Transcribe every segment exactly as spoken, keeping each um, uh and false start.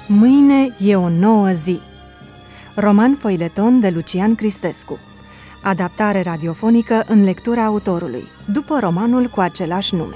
Mâine e o nouă zi. Roman foileton de Lucian Cristescu. Adaptare radiofonică în lectura autorului, după romanul cu același nume.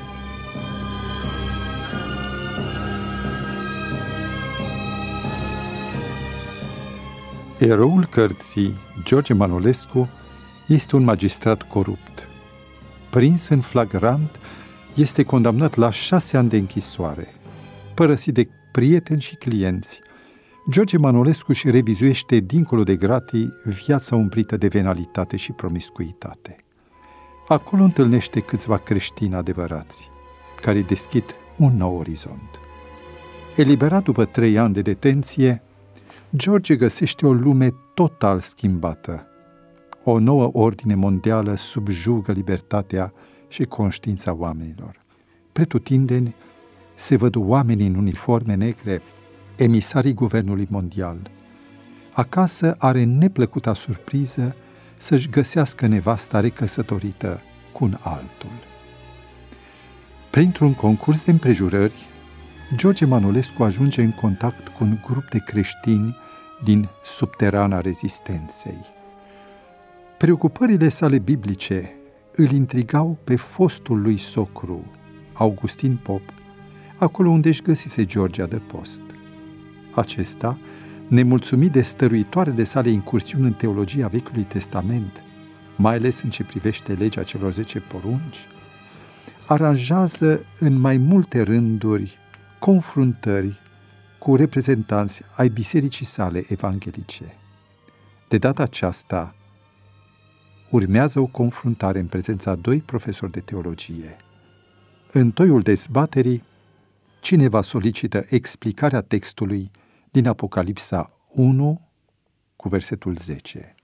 Eroul cărții, George Manolescu, este un magistrat corupt. Prins în flagrant, este condamnat la șase ani de închisoare. Părăsit de prieteni și clienți, George Manolescu își revizuiește dincolo de gratii viața umplită de venalitate și promiscuitate. Acolo întâlnește câțiva creștini adevărați, care îi deschid un nou orizont. Eliberat după trei ani de detenție, George găsește o lume total schimbată. O nouă ordine mondială subjugă libertatea și conștiința oamenilor. Pretutindeni se văd oameni în uniforme negre, emisarii Guvernului Mondial. Acasă are neplăcuta surpriză să-și găsească nevasta recăsătorită cu un altul. Printr-un concurs de împrejurări, George Manolescu ajunge în contact cu un grup de creștini din subterana rezistenței. Preocupările sale biblice îl intrigau pe fostul lui socru, Augustin Pop, acolo unde își găsise George adăpost. Acesta, nemulțumit de stăruitoarele sale incursiuni în teologia Vechiului Testament, mai ales în ce privește legea celor zece porunci, aranjează în mai multe rânduri confruntări cu reprezentanți ai bisericii sale evanghelice. De data aceasta, urmează o confruntare în prezența a doi profesori de teologie. În toiul dezbaterii, cineva solicită explicarea textului din Apocalipsa unu cu versetul zece.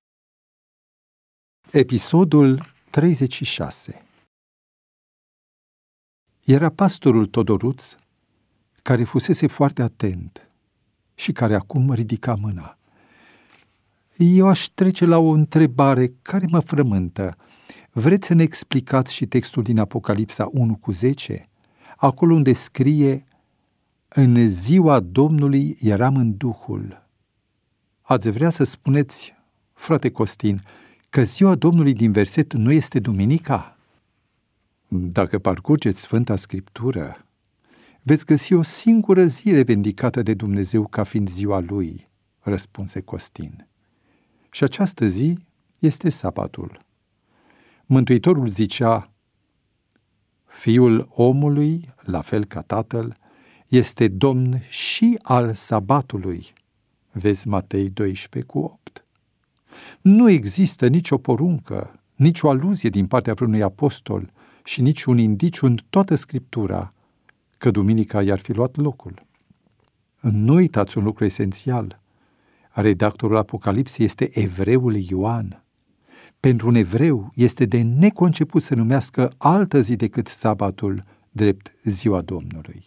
Episodul treizeci și șase. Era pastorul Todoruț, care fusese foarte atent și care acum ridica mâna. Eu aș trece la o întrebare care mă frământă. Vreți să ne explicați și textul din Apocalipsa unu cu zece? Acolo unde scrie: în ziua Domnului eram în Duhul. Ați vrea să spuneți, frate Costin, că ziua Domnului din verset nu este duminica? Dacă parcurgeți Sfânta Scriptură, veți găsi o singură zi revendicată de Dumnezeu ca fiind ziua Lui, răspunse Costin. Și această zi este sabatul. Mântuitorul zicea: Fiul omului, la fel ca Tatăl, este Domn și al sabatului. Vezi Matei doisprezece cu opt. Nu există nicio poruncă, nicio aluzie din partea vreunui apostol și niciun indiciu în toată Scriptura că duminica i-ar fi luat locul. Nu uitați un lucru esențial. Redactorul Apocalipsei este evreul Ioan. Pentru un evreu este de neconceput să numească altă zi decât sabatul drept ziua Domnului.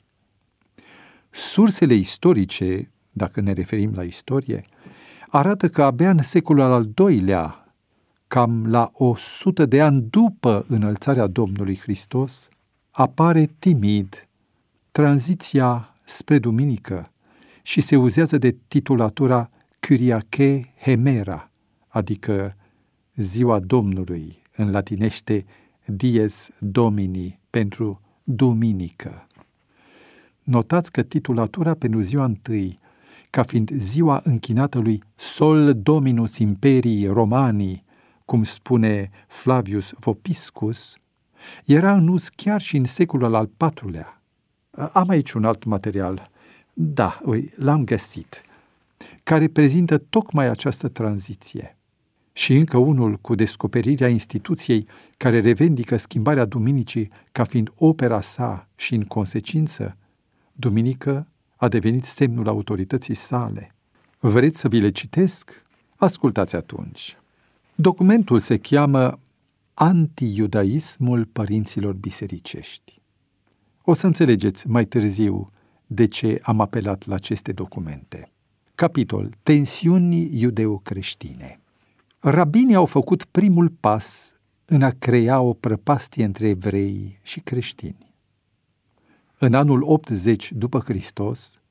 Sursele istorice, dacă ne referim la istorie, arată că abia în secolul al doilea, cam la o sută de ani după înălțarea Domnului Hristos, apare timid tranziția spre duminică și se uzează de titulatura Kyriake Hemera, adică ziua Domnului, în latinește dies Domini, pentru duminică. Notați că titulatura pentru ziua întâi, ca fiind ziua închinată lui Sol Dominus Imperii Romani, cum spune Flavius Vopiscus, era în uz chiar și în secolul al patrulea. Am aici un alt material, da, ui, l-am găsit, care prezintă tocmai această tranziție. Și încă unul cu descoperirea instituției care revendică schimbarea duminicii ca fiind opera sa și, în consecință, duminică a devenit semnul autorității sale. Vreți să vi le citesc? Ascultați atunci. Documentul se cheamă Anti-iudaismul părinților bisericești. O să înțelegeți mai târziu de ce am apelat la aceste documente. Capitol: Tensiuni iudeo-creștine. Rabinii au făcut primul pas în a crea o prăpastie între evrei și creștini. În anul optzeci după Hristos,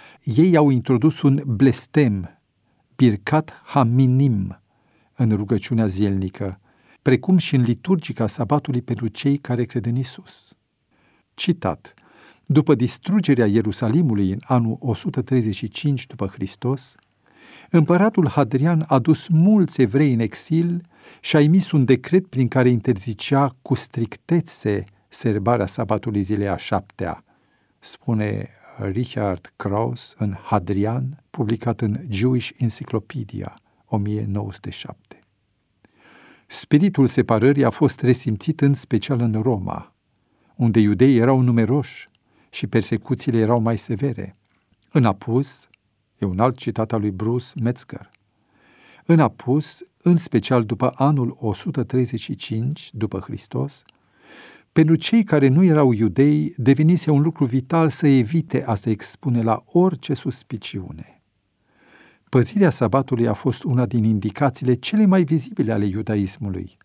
ei au introdus un blestem, birkat haminim, în rugăciunea zilnică, precum și în liturgica sabatului pentru cei care cred în Isus. Citat: după distrugerea Ierusalimului în anul o sută treizeci și cinci după Hristos, împăratul Hadrian a dus mulți evrei în exil și a emis un decret prin care interzicea cu strictețe sărbarea sabatului zilei a șaptea, spune Richard Krauss în Hadrian, publicat în Jewish Encyclopedia, o mie nouă sute șapte. Spiritul separării a fost resimțit în special în Roma, unde iudeii erau numeroși și persecuțiile erau mai severe. În apus, e un alt citat al lui Bruce Metzger, în apus, în special după anul o sută treizeci și cinci după Hristos, pentru cei care nu erau iudei devenise un lucru vital să evite a se expune la orice suspiciune. Păzirea sabatului a fost una din indicațiile cele mai vizibile ale iudaismului.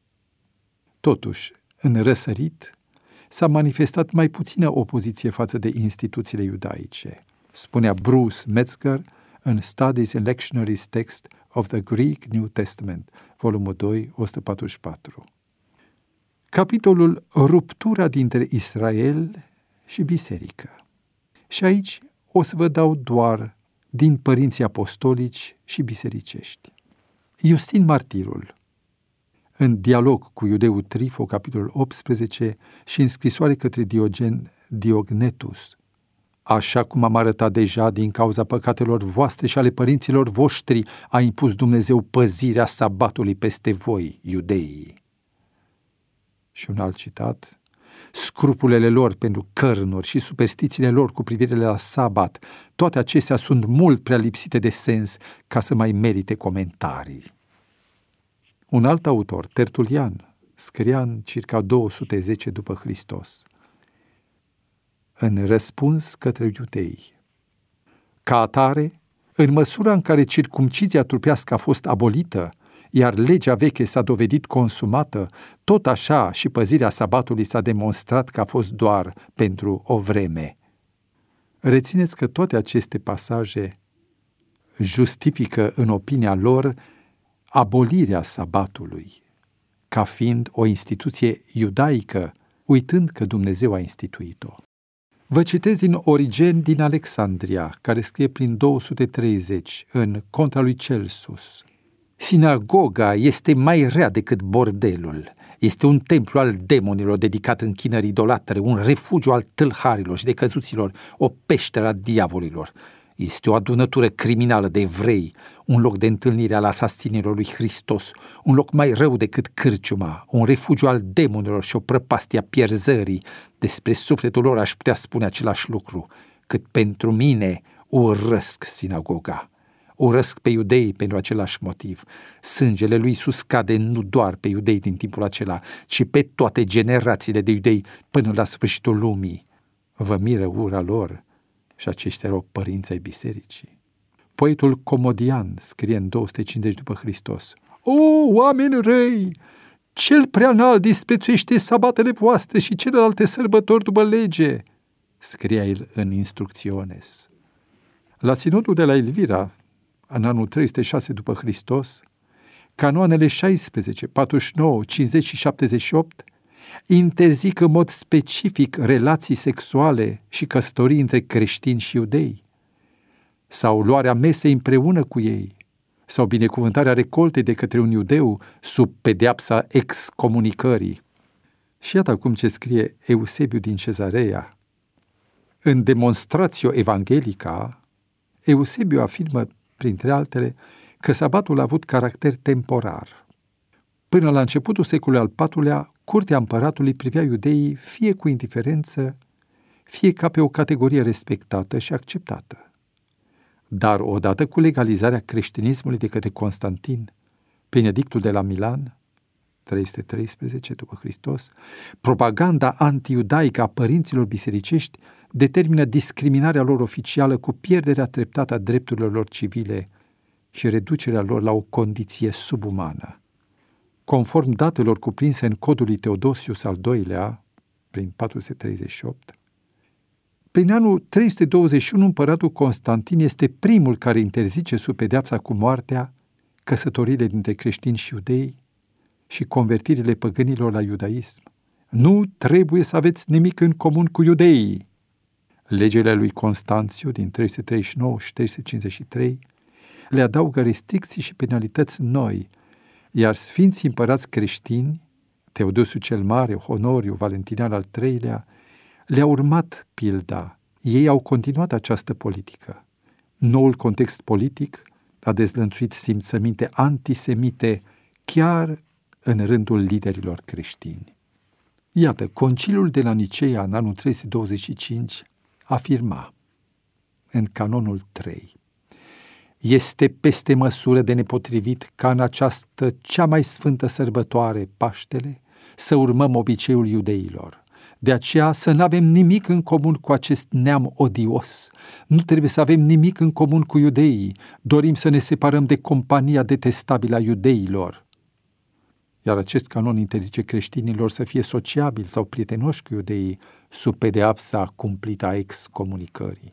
Totuși, în răsărit, s-a manifestat mai puțină opoziție față de instituțiile iudaice, spunea Bruce Metzger în Studies in Lectionary's Text of the Greek New Testament, volumul doi, o sută patruzeci și patru. Capitolul Ruptura dintre Israel și Biserică. Și aici o să vă dau doar din părinții apostolici și bisericești. Iustin Martirul, în dialog cu iudeul Trifo, capitolul optsprezece, și în scrisoare către Diogen Diognetus: așa cum am arătat deja, din cauza păcatelor voastre și ale părinților voștri, a impus Dumnezeu păzirea sabatului peste voi, iudeii. Și un alt citat: scrupulele lor pentru cărnuri și superstițiile lor cu privire la sabat, toate acestea sunt mult prea lipsite de sens ca să mai merite comentarii. Un alt autor, Tertulian, scria în circa două sute zece după Hristos, în răspuns către iudei: ca atare, în măsura în care circumcizia trupească a fost abolită, iar legea veche s-a dovedit consumată, tot așa și păzirea sabatului s-a demonstrat că a fost doar pentru o vreme. Rețineți că toate aceste pasaje justifică, în opinia lor, abolirea sabatului, ca fiind o instituție iudaică, uitând că Dumnezeu a instituit-o. Vă citez din Origen din Alexandria, care scrie prin două sute treizeci, în Contra lui Celsus: sinagoga este mai rea decât bordelul. Este un templu al demonilor dedicat închinării idolatre, un refugiu al tâlharilor și decăzuților, o peșteră a diavolilor. Este o adunătură criminală de evrei, un loc de întâlnire al asasinilor lui Hristos, un loc mai rău decât cârciuma, un refugiu al demonilor și o prăpastie a pierzării. Despre sufletul lor aș putea spune același lucru, cât pentru mine urăsc sinagoga. Urăsc pe iudei pentru același motiv. Sângele lui Iisus cade nu doar pe iudei din timpul acela, ci pe toate generațiile de iudei până la sfârșitul lumii. Vă miră ura lor? Și aceștia erau părinți ai bisericii. Poetul Comodian scrie în două sute cincizeci după Hristos: o, oameni răi! Cel prea înalt disprețuiește sabatele voastre și celelalte sărbători după lege, scria el în Instrucționes. La sinodul de la Elvira, în anul trei sute șase după Hristos, canoanele șaisprezece, patruzeci și nouă, cincizeci și șaptezeci și opt interzic în mod specific relații sexuale și căsătorii între creștini și iudei, sau luarea mesei împreună cu ei, sau binecuvântarea recoltei de către un iudeu sub pedeapsa excomunicării. Și iată acum ce scrie Eusebiu din Cezarea. În Demonstratio Evanghelica, Eusebiu afirmă, printre altele, că sabatul a avut caracter temporar. Până la începutul secolului al patrulea, curtea împăratului privea iudeii fie cu indiferență, fie ca pe o categorie respectată și acceptată. Dar odată cu legalizarea creștinismului de către Constantin, prin edictul de la Milan, trei sute treisprezece după Hristos, propaganda anti-iudaică a părinților bisericești determină discriminarea lor oficială cu pierderea treptată a drepturilor lor civile și reducerea lor la o condiție subumană. Conform datelor cuprinse în codul lui Teodosius al doilea, prin patru sute treizeci și opt, Prin anul trei sute douăzeci și unu, împăratul Constantin este primul care interzice sub pedeapsa cu moartea căsătoriile dintre creștini și iudei și convertirile păgânilor la iudaism. Nu trebuie să aveți nimic în comun cu iudeii. Legile lui Constanțiu din trei sute treizeci și nouă și trei sute cincizeci și trei le adaugă restricții și penalități noi, iar sfinții împărați creștini, Teodosiu cel Mare, Honoriu, Valentinian al treilea, le-au urmat pilda. Ei au continuat această politică. Noul context politic a dezlănțuit simțăminte antisemite chiar în rândul liderilor creștini. Iată, Conciliul de la Niceea în anul trei sute douăzeci și cinci afirma în canonul trei: este peste măsură de nepotrivit ca în această cea mai sfântă sărbătoare, Paștele, să urmăm obiceiul iudeilor. De aceea să nu avem nimic în comun cu acest neam odios. Nu trebuie să avem nimic în comun cu iudeii. Dorim să ne separăm de compania detestabilă a iudeilor. Iar acest canon interzice creștinilor să fie sociabili sau prietenoși cu iudeii sub pedeapsa cumplită a excomunicării.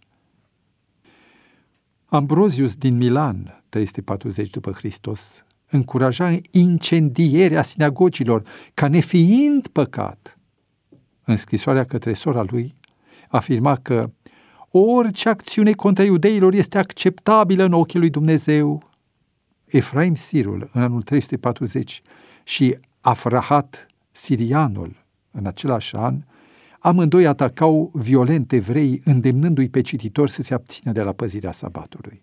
Ambrozius din Milan, trei sute patruzeci după Hristos, încuraja incendierea sinagogilor ca nefiind păcat. În scrisoarea către sora lui, afirma că orice acțiune contra iudeilor este acceptabilă în ochii lui Dumnezeu. Efraim Sirul, în anul trei sute patruzeci, și Afrahat Sirianul, în același an, amândoi atacau violent evrei, îndemnându-i pe cititori să se abțină de la păzirea sabatului.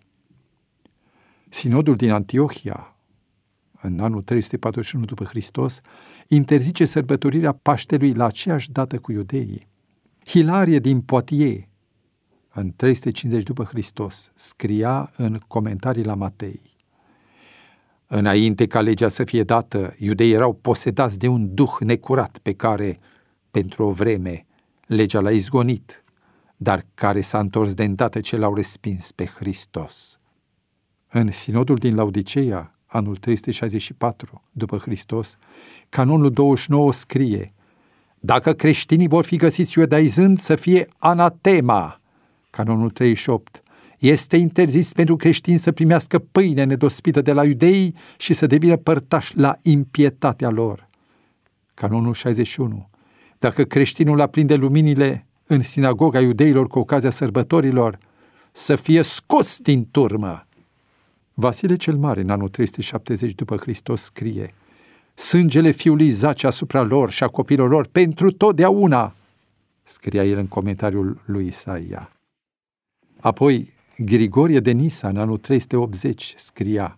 Sinodul din Antiohia, în anul trei sute patruzeci și unu după Hristos, interzice sărbătorirea Paștelui la aceeași dată cu iudeii. Hilarie din Poitiers, în trei sute cincizeci după Hristos, scria în comentarii la Matei: înainte ca legea să fie dată, iudeii erau posedați de un duh necurat pe care, pentru o vreme, legea l-a izgonit, dar care s-a întors de îndată ce l-au respins pe Hristos. În sinodul din Laodiceea, anul trei sute șaizeci și patru după Hristos, canonul douăzeci și nouă scrie: dacă creștinii vor fi găsiți iudaizând, să fie anatema. Canonul treizeci și opt: este interzis pentru creștini să primească pâine nedospită de la iudei și să devină părtași la impietatea lor. Canonul șaizeci și unu: dacă creștinul aprinde luminile în sinagoga iudeilor cu ocazia sărbătorilor, să fie scos din turmă. Vasile cel Mare, în anul trei sute șaptezeci după Hristos, scrie: sângele fiului zace asupra lor și a copilor lor pentru totdeauna, scria el în comentariul lui Isaia. Apoi, Grigorie de Nisa, în anul trei sute optzeci, scria: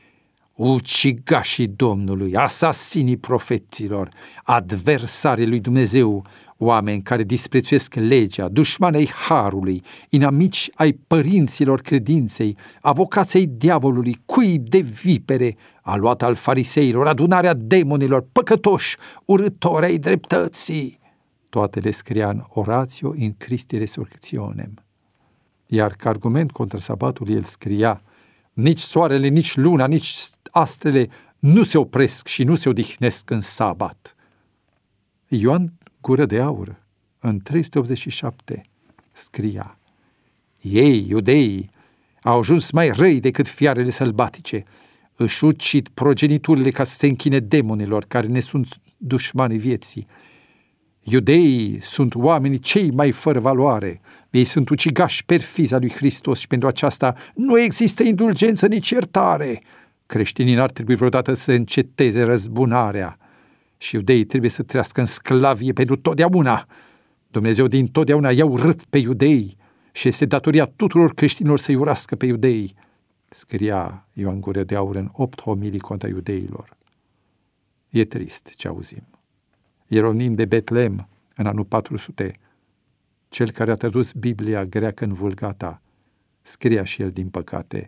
ucigașii Domnului, asasinii profeților, adversarii lui Dumnezeu, oameni care disprețuiesc legea, dușmani ai harului, inamici ai părinților credinței, avocații diavolului, cuib de vipere, a luat al fariseilor, adunarea demonilor, păcătoși, urâtori ai dreptății. Toate le scria în Oratio in Christi Resurrectionem. Iar ca argument contra sabatul el scria: nici soarele, nici luna, nici astrele nu se opresc și nu se odihnesc în sabat. Ioan Gură de Aur, în trei sute optzeci și șapte, scria: ei, iudeii, au ajuns mai răi decât fiarele sălbatice, își ucid progeniturile ca să se închine demonilor care ne sunt dușmanii vieții. Iudeii sunt oamenii cei mai fără valoare, ei sunt ucigași perfizi al lui Hristos și pentru aceasta nu există indulgență nici iertare. Creștinii n-ar trebui vreodată să înceteze răzbunarea și iudeii trebuie să trăiască în sclavie pentru totdeauna. Dumnezeu din totdeauna i-a urât pe iudei și este datoria tuturor creștinilor să-i urască pe iudei, scria Ioan Gură de Aur în opt homilii contra iudeilor. E trist ce auzim. Ieronim de Betlehem, în anul patru sute, cel care a tradus Biblia greacă în Vulgata, scria și el, din păcate: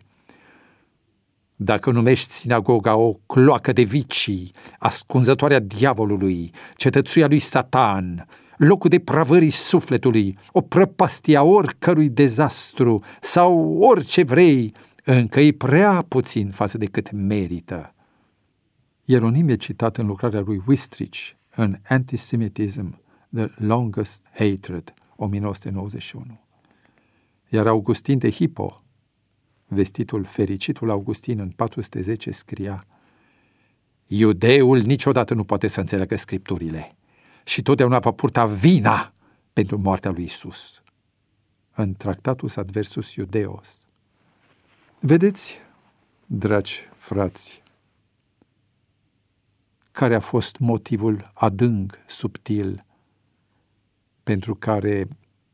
dacă numești sinagoga o cloacă de vicii, ascunzătoarea diavolului, cetățuia lui Satan, locul de pravării sufletului, o prăpastie a oricărui dezastru sau orice vrei, încă e prea puțin față de cât merită. Ieronim e citat în lucrarea lui Wistrich, în Antisemitism, The Longest Hatred o mie nouă sute nouăzeci și unu. Iar Augustin de Hippo, vestitul fericitul Augustin în patru sute zece, scria: iudeul niciodată nu poate să înțeleagă scripturile și totdeauna va purta vina pentru moartea lui Isus. În Tractatus Adversus Iudeos. Vedeți, dragi frați, care a fost motivul adânc, subtil, pentru care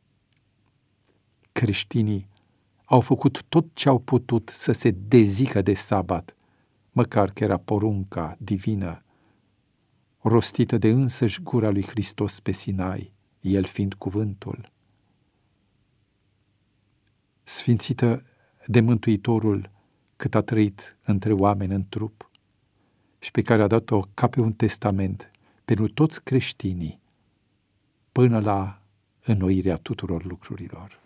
creștinii au făcut tot ce au putut să se dezică de sabat, măcar că era porunca divină, rostită de însăși gura lui Hristos pe Sinai, el fiind cuvântul, sfințită de Mântuitorul cât a trăit între oameni în trup și pe care a dat-o ca pe un testament pentru toți creștinii până la înnoirea tuturor lucrurilor.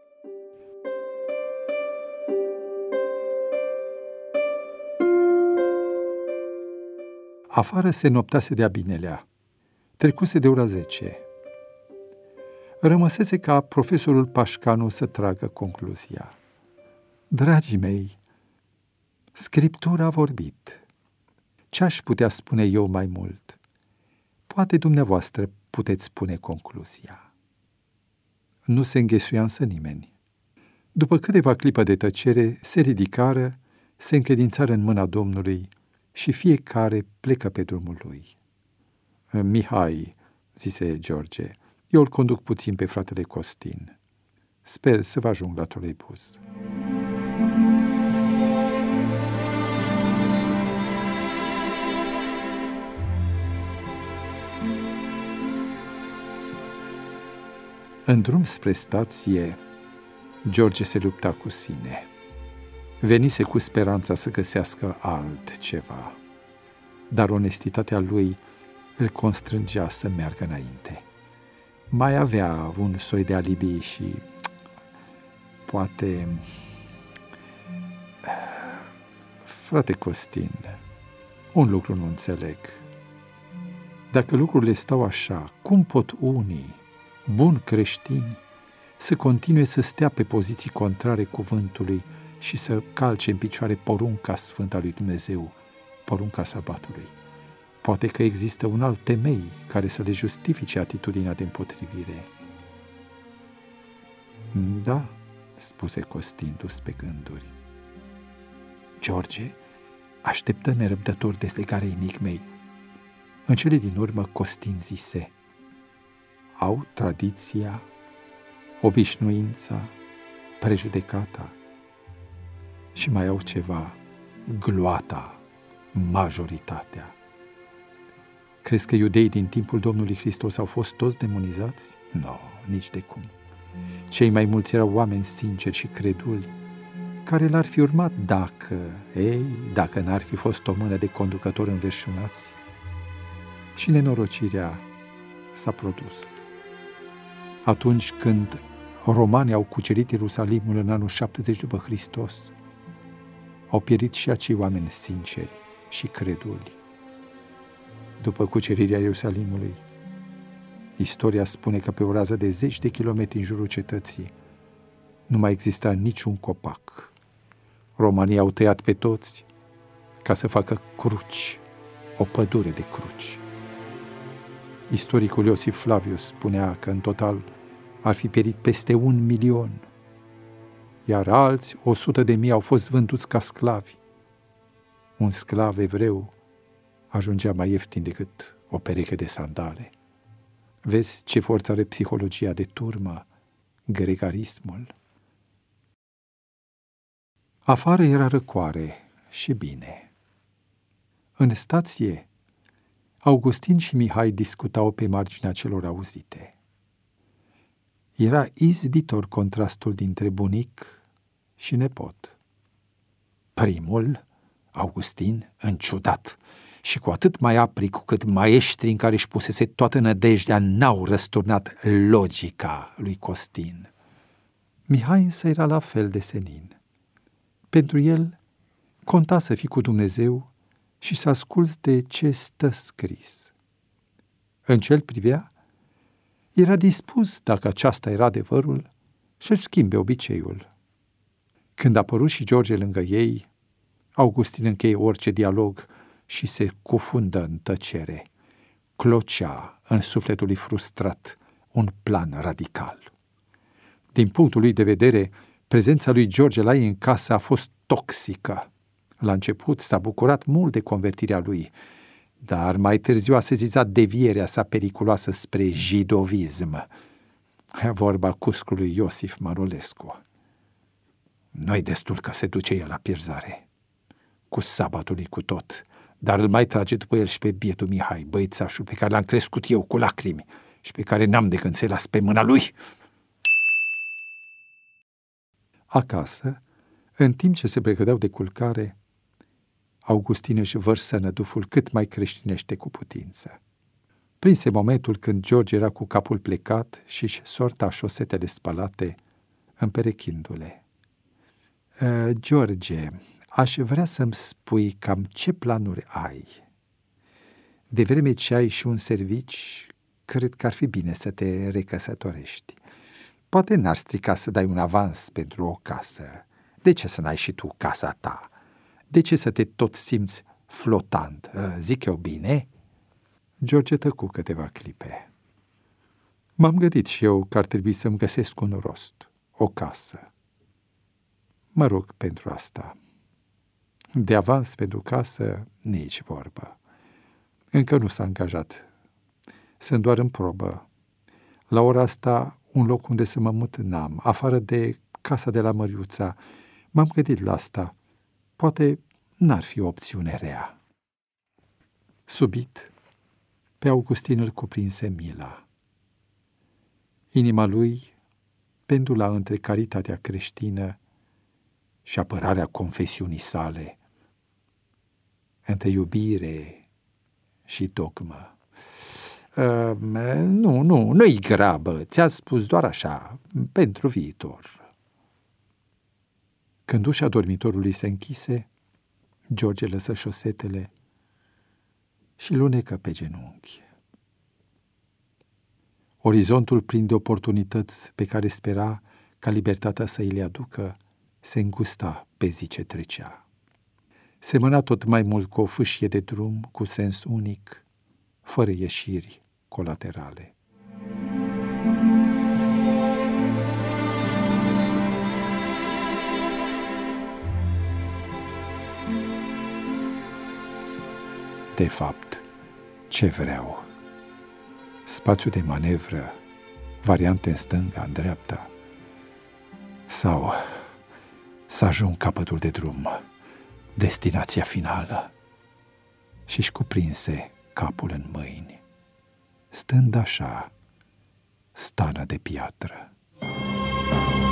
Afară se noptase de-a binelea, trecuse de ora zece. Rămăsese ca profesorul Pașcanu să tragă concluzia. Dragii mei, Scriptura a vorbit. Ce-aș putea spune eu mai mult? Poate dumneavoastră puteți spune concluzia. Nu se înghesuia însă nimeni. După câteva clipe de tăcere, se ridicară, se încredințară în mâna Domnului și fiecare plecă pe drumul lui. Mihai, zise George, eu îl conduc puțin pe fratele Costin. Sper să vă ajung la troleibuz. În drum spre stație, George se lupta cu sine. Venise cu speranța să găsească altceva, dar onestitatea lui îl constrângea să meargă înainte. Mai avea un soi de alibi și poate... Frate Costin, un lucru nu înțeleg. Dacă lucrurile stau așa, cum pot unii, buni creștini, să continue să stea pe poziții contrare cuvântului și să calce în picioare porunca sfântă a lui Dumnezeu, porunca sabatului? Poate că există un alt temei care să le justifice atitudinea de împotrivire. Da, spuse Costin dus pe gânduri. George așteptă nerăbdător deslegarea enigmei. În cele din urmă Costin zise: au tradiția, obișnuința, prejudecata și mai au ceva, gloata, majoritatea. Crezi că iudeii din timpul Domnului Hristos au fost toți demonizați? Nu, no, nici de cum. Cei mai mulți erau oameni sinceri și creduli, care l-ar fi urmat dacă, ei, dacă n-ar fi fost o mână de conducători înverșunați. Și nenorocirea s-a produs. Atunci când romanii au cucerit Ierusalimul în anul șaptezeci după Hristos, au pierit și acei oameni sinceri și creduli. După cucerirea Ierusalimului, istoria spune că pe o rază de zeci de kilometri în jurul cetății nu mai exista niciun copac. Romanii au tăiat pe toți ca să facă cruci, o pădure de cruci. Istoricul Iosif Flavius spunea că în total ar fi pierit peste un milion, iar alți o sută de mii au fost vânduți ca sclavi. Un sclav evreu ajungea mai ieftin decât o pereche de sandale. Vezi ce forță are psihologia de turmă, gregarismul. Afară era răcoare și bine. În stație, Augustin și Mihai discutau pe marginea celor auzite. Era izbitor contrastul dintre bunic și nepot. Primul, Augustin, înciudat și cu atât mai apri cu cât maestrii în care își pusese toată nădejdea n-au răsturnat logica lui Costin. Mihai însă era la fel de senin. Pentru el conta să fii cu Dumnezeu și să asculți de ce stă scris. În ce îl privea, Era dispus, dacă aceasta era adevărul, să-și schimbe obiceiul. Când a apărut și George lângă ei, Augustin încheie orice dialog și se cufundă în tăcere. Clocea în sufletul lui frustrat un plan radical. Din punctul lui de vedere, prezența lui George la ei în casă a fost toxică. La început s-a bucurat mult de convertirea lui, dar mai târziu a sezizat devierea sa periculoasă spre jidovism. E vorba cuscului Iosif Marulescu. Nu-i destul că se duce el la pierzare, cu sabatului cu tot, dar îl mai trage după el și pe bietul Mihai, băițașul pe care l-am crescut eu cu lacrimi și pe care n-am de când să-i las pe mâna lui. Acasă, în timp ce se pregăteau de culcare, Augustin își vărsă năduful cât mai creștinește cu putință. Prinse momentul când George era cu capul plecat și își sorta șosetele spălate, împerechindu-le. E, George, aș vrea să-mi spui cam ce planuri ai. De vreme ce ai și un servici, cred că ar fi bine să te recăsătorești. Poate n-ar strica să dai un avans pentru o casă. De ce să n-ai și tu casa ta? De ce să te tot simți flotant? Zic eu bine? George tăcu câteva clipe. M-am gândit și eu că ar trebui să-mi găsesc un rost, o casă. Mă rog pentru asta. De avans pentru casă, nici vorbă. Încă nu s-a angajat. Sunt doar în probă. La ora asta, un loc unde să mă mut n-am, afară de casa de la Măriuța. M-am gândit la asta. Poate n-ar fi o opțiune rea. Subit, pe Augustin îl cuprinse mila. Inima lui pendula între caritatea creștină și apărarea confesiunii sale, între iubire și dogmă. Uh, nu, nu, nu-i grabă, ți-a spus doar așa, pentru viitor. Când ușa dormitorului se închise, George lăsă șosetele și lunecă pe genunchi. Orizontul plin de oportunități pe care spera ca libertatea să îi le aducă se îngusta pe zi ce trecea. Semăna tot mai mult cu o fâșie de drum cu sens unic, fără ieșiri colaterale. De fapt, ce vreau? Spațiu de manevră, variante în stânga, în dreapta, sau să ajung capătul de drum, destinația finală. Și-și cuprinse capul în mâini, stând așa, stană de piatră.